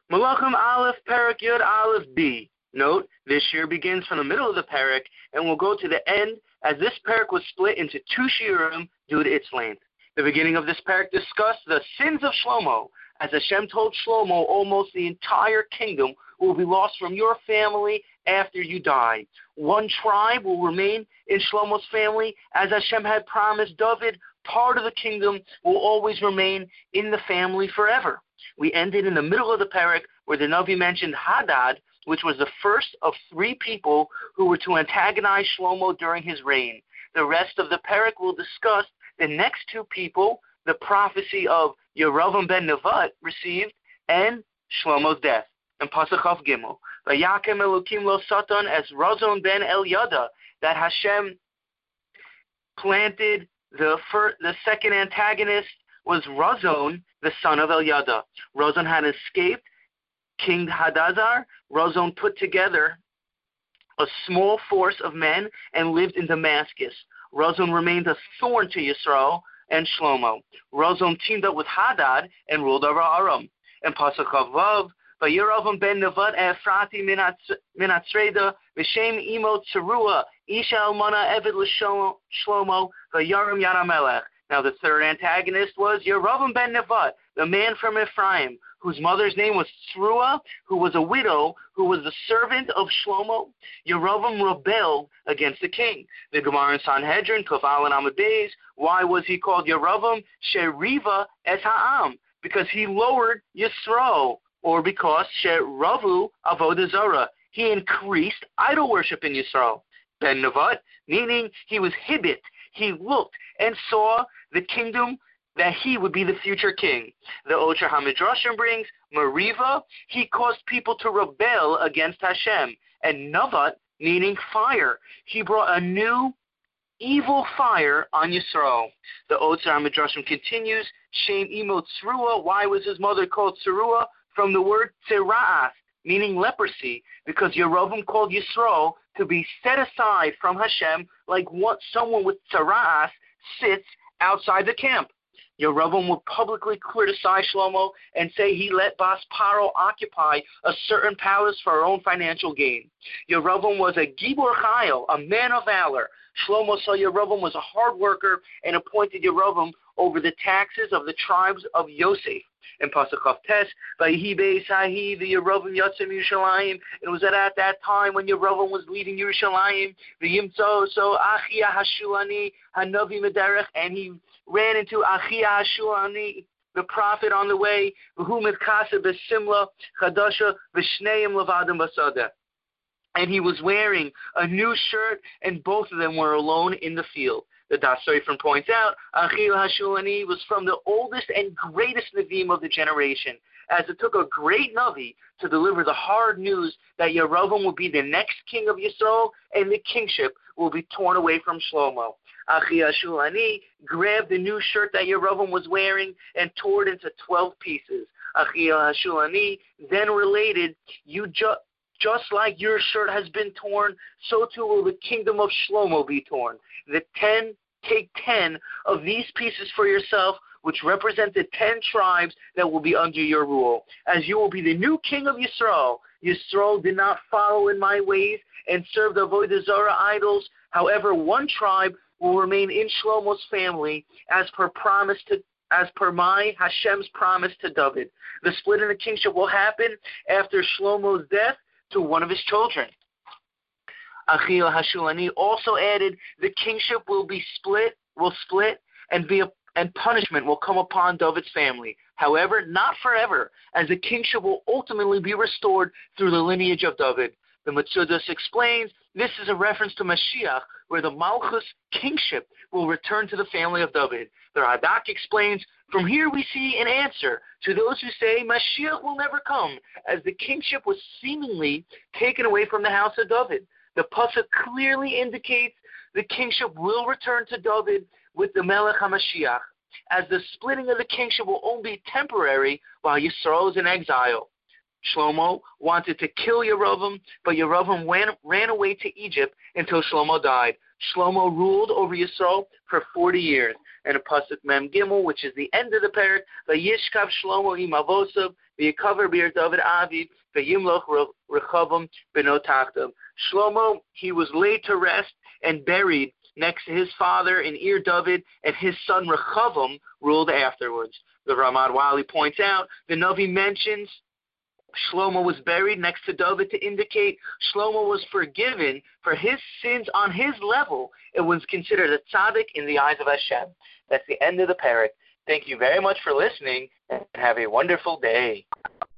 Malachim Aleph, Perek Yud Aleph B. Note, this year begins from the middle of the Perek and will go to the end, as this Perek was split into two shiurim due to its length. The beginning of this Perek discussed the sins of Shlomo. As Hashem told Shlomo, almost the entire kingdom will be lost from your family after you die. One tribe will remain in Shlomo's family, as Hashem had promised David. Part of the kingdom will always remain in the family forever. We ended in the middle of the Perek where the Navi mentioned Hadad, which was the first of three people who were to antagonize Shlomo during his reign. The rest of the Perek will discuss the next two people the prophecy of Yerovam ben Nevat received and Shlomo's death. And Pasuk Chav Gimel, Vayakem Elokim lo Satan as Razon ben Elyada, that Hashem planted the second antagonist was Razon, the son of Elyada. Razon had escaped King Hadazar. Razon put together a small force of men and lived in Damascus. Razon remained a thorn to Yisrael and Shlomo. Razon teamed up with Hadad and ruled over Aram. And Pasuk Vav, Vayeravam ben Nevat Ephrathi minatzreda v'shem imo Tzerua isha almana eved l'Shlomo vayarim Yaramelech. Now the third antagonist was Yerovam ben Nevat, the man from Ephraim, whose mother's name was Tzerua, who was a widow, who was the servant of Shlomo. Yerovam rebelled against the king. The Gemara in Sanhedrin, Kuf Alan Amud Beis, why was he called Yerovam? Sheriva es ha'am, because he lowered Yisro, or because Sheravu avodah zarah, he increased idol worship in Yisrael. Ben Nevat, meaning he was hibit, he looked and saw the kingdom that he would be the future king. The Ocher HaMidrashim brings Meriva, he caused people to rebel against Hashem. And Navat, meaning fire, he brought a new evil fire on Yisrael. The Ocher HaMidrashim continues, Shem Imo Tzerua, why was his mother called Tzerua? From the word Tzera'ath, meaning leprosy, because Yerovam called Yisrael to be set aside from Hashem like someone with Tzera'ath sits outside the camp. Yerovam would publicly criticize Shlomo and say he let Bas Paro occupy a certain palace for her own financial gain. Yerovam was a Gibor Chayil, a man of valor. Shlomo saw Yerovam was a hard worker and appointed Yerovam over the taxes of the tribes of Yosef. In Pasuk Chav Tes, Vayihi Beisahi, the Yerovam Yotzim Yerushalayim. It was at that time when Yerovam was leaving Yerushalayim, V'yimtzo so Achia Hashulani Hanavi Mederech, and he ran into Achia Hashulani, the prophet, on the way, V'hu Midkasa B'Simla Chadasha V'Shneim Levadim Basada. And he was wearing a new shirt, and both of them were alone in the field. The Das Seifrim points out, Achil Hashulani was from the oldest and greatest Nevi'im of the generation, as it took a great Navi to deliver the hard news that Yerovam will be the next king of Yisrael, and the kingship will be torn away from Shlomo. Achil Hashulani grabbed the new shirt that Yerovam was wearing and tore it into 12 pieces. Achil Hashulani then related, just like your shirt has been torn, so too will the kingdom of Shlomo be torn. Take 10 of these pieces for yourself, which represent the 10 tribes that will be under your rule. As you will be the new king of Yisrael. Yisrael did not follow in my ways and serve the avodah zarah idols. However, one tribe will remain in Shlomo's family as per my Hashem's promise to David. The split in the kingship will happen after Shlomo's death to one of his children. Achil Hashulani also added, the kingship will split, and punishment will come upon David's family. However, not forever, as the kingship will ultimately be restored through the lineage of David. The Metzudos explains this is a reference to Mashiach, where the Malchus kingship will return to the family of David. The Radak explains, from here we see an answer to those who say Mashiach will never come, as the kingship was seemingly taken away from the house of David. The Pasuk clearly indicates the kingship will return to David with the Melech HaMashiach, as the splitting of the kingship will only be temporary while Yisrael is in exile. Shlomo wanted to kill Yerovam, but Yerovam ran away to Egypt until Shlomo died. Shlomo ruled over Yisrael for 40 years. and a pasuk Mem Gimel, which is the end of the parak. Vayishkav Shlomo im avosav v'yikaver bir David aviv v'yimloch Rechavam beno tachtav. Shlomo, he was laid to rest and buried next to his father in Ir David, and his son Rechavam ruled afterwards. The Ramad Wali points out the Navi mentions Shlomo was buried next to David to indicate Shlomo was forgiven for his sins on his level. It was considered a tzaddik in the eyes of Hashem. That's the end of the parak. Thank you very much for listening, and have a wonderful day.